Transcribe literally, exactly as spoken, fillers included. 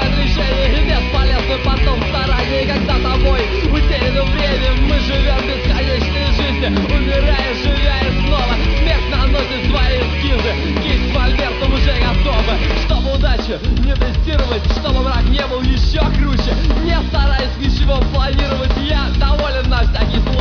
принимать решения и бесполезны потом старания. Когда тобой утеряно время, мы живем бесконечной жизнью, умирая, живя и снова. Смерть наносит свои эскизы, кисть мольбертом уже готова. Чтобы удачу не тестировать, чтобы мрак не был еще круче, не стараясь ничего планировать, я доволен на всякий случай.